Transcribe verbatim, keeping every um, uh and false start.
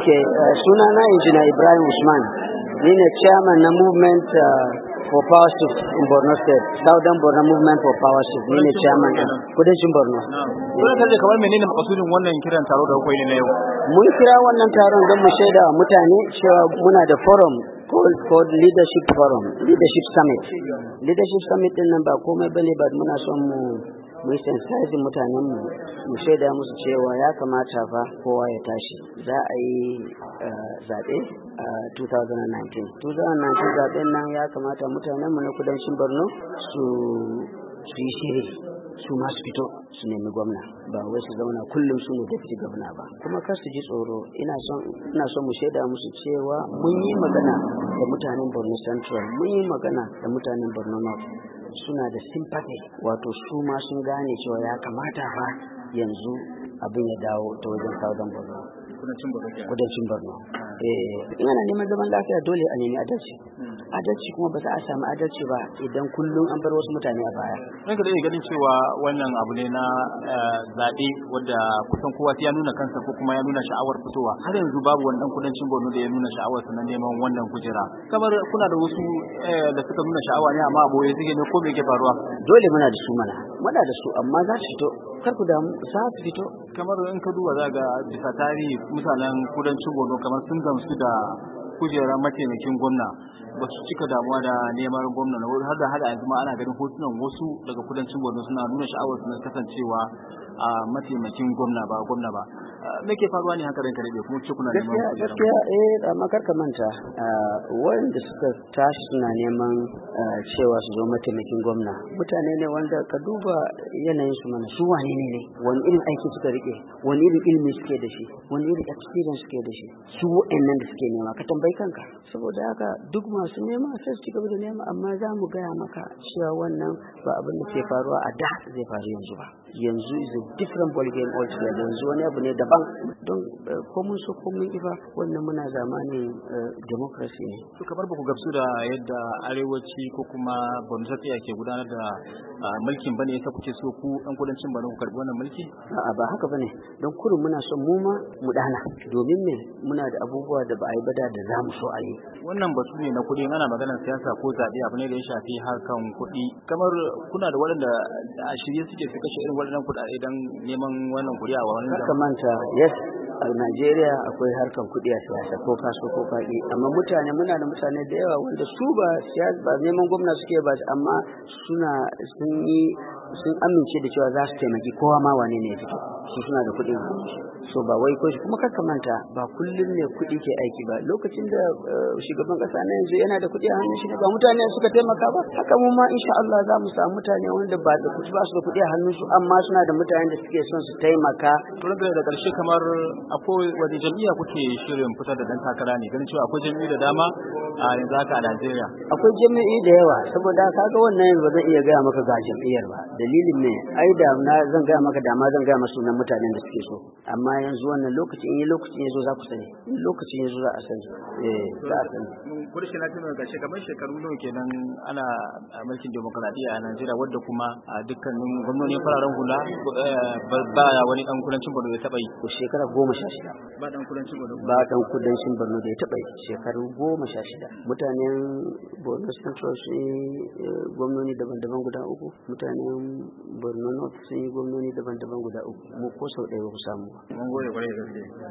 Okay, uh, sunana Engineer Ibrahim Usman. Ni ne chairman na movement uh, for power shift in Borno State. Southern Borno movement for power shift. Ni ne chairman din kudancin Borno. Kuna kaje kamar menene makasudin wannan kiran taro da kuka yi na yau? Mun kira wannan taron don mu shaida wa mutane cewa muna da forum called, called Leadership Forum, Leadership Summit. Leadership Summit din nan ba komai bane ba muna son mu mu sensitize mutanen mu mu shaida musu cewa ya kamata fa kowa ya tashi. Za a yi zaɓe a twenty nineteen. twenty nineteen zaɓen nan ya kamata mutanen mu na kudancin Borno su su yi shiri su masu fito su nemi gwamna ba wai su zauna kullum su ne deputy gwamna ba kuma kar su ji tsoro ina son ina son mu shaida musu cewa mun yi magana da mutanen Borno Central mun yi magana da mutanen Borno North suna da sympathy wato su ma sun gane cewa ya kamata fa yanzu abin ya dawo ta wajen Southern Borno kudancin Borno eh in ana neman zaman lafiya dole a nemi adalci adalci kuma ba za a samu adalci ba idan kullum an bar wasu mutane a baya. Nan ka dai ganin cewa wannan abu ne na zaɓe wanda kusan kowa ya nuna kansa ko kuma ya nuna sha'awar fitowa har yanzu babu wani dan kudancin Borno da ya nuna sha'awar sa na neman wannan kujera. Kamar kuna da wasu da suka nuna sha'awa ne amma aboye suke ne ko me ke faruwa? Dole muna da su mana muna da su amma za su fito kar ku damu za su fito. Kamar in ka duba za ga bisa tarihi mutanen kudancin Borno kamar sun gamsu da kujerar mataimakin gwamna ba su cika damuwa da neman gwamna na har da hada yanzu ma ana ganin hotunan wasu daga kudancin Borno suna nuna sha'awar su na kasancewa a mataimakin gwamna ba gwamna ba me ke faruwa ne haka ranka rage kuma ce kuna neman gaskiya gaskiya eh amma kar ka manta wanda suka tashi suna neman cewa su zo mataimakin gwamna mutane ne wanda ka duba yanayin su mana su wane ne ne wani irin aiki suka rike wani irin ilimi suke da shi wani irin experience suke da shi su wa'annan da suke nema ka tambayi kanka saboda haka duk masu nema sai su ci gaba da nema amma za mu gaya maka cewa wannan ba abin da ke faruwa a da zai faru yanzu ba yanzu is a different ball game altogether yanzu wani abu ne daban don ko mun so ko mun ifa wannan muna zamanin democracy ne to kamar ba ku gamsu da yadda arewaci ko kuma Borno ta ke gudanar da mulkin bane yasa kuke so ku dan kudancin Borno ku karbi wannan mulki a'a ba haka bane don kurun muna son mu ma mu dana domin me muna da abubuwa da ba a yi bada da za mu so a yi wannan batu ne na kuɗi ana maganar siyasa ko zaɓe abu ne da ya shafi harkan kuɗi kamar kuna da waɗanda a shirye suke su kashe irin waɗannan kuɗaɗe don neman wannan kuɗi a wannan zamanin manta yes a Najeriya akwai harkan kuɗi a siyasa ko kaso ko faɗi amma mutane muna da mutane da yawa wanda su ba siyasa ba neman gwamna suke ba amma suna sun yi sun amince da cewa za su taimaki kowa ma wane ne ya fito su suna da kuɗin so ba wai ko kuma kaka manta ba kullum ne kuɗi ke aiki ba lokacin da shugaban ƙasa na yanzu yana da kuɗi a hannun shi ba mutane suka taimaka ba haka mu ma insha Allah za mu samu mutane wanda ba da kuɗi ba su da kuɗi a hannun su amma suna da mutane da suke son su taimaka to da ƙarshe kamar akwai wani jam'iyya kuke shirin fitar da dan takara ne ganin cewa akwai jam'iyyu da dama a yanzu haka a Najeriya akwai jam'iyyu da yawa saboda kaga wannan yanzu ba zan iya gaya maka ga jam'iyyar ba dalilin ne ai da na zan gaya maka dama zan gaya maka sunan mutanen da suke so amma yanzu wannan lokaci in yi lokacin yazo za ku sani in lokacin yazo za a sani eh za a sani gudu shi na tuna ga kamar shekaru nawa kenan ana mulkin demokradiyya a Najeriya wadda kuma a dukkanin gwamnati fararen hula ba wani dan kudancin Borno ya taba yi shekara goma sha shida ba dan kudancin Borno ba dan kudancin Borno da ya taba yi shekaru goma sha shida mutanen Borno Central sun yi gwamnati daban-daban guda uku mutanen Borno North sun yi gwamnati daban-daban guda uku mu ko sau ɗaya ba ku samu mun gode kwarai da gaske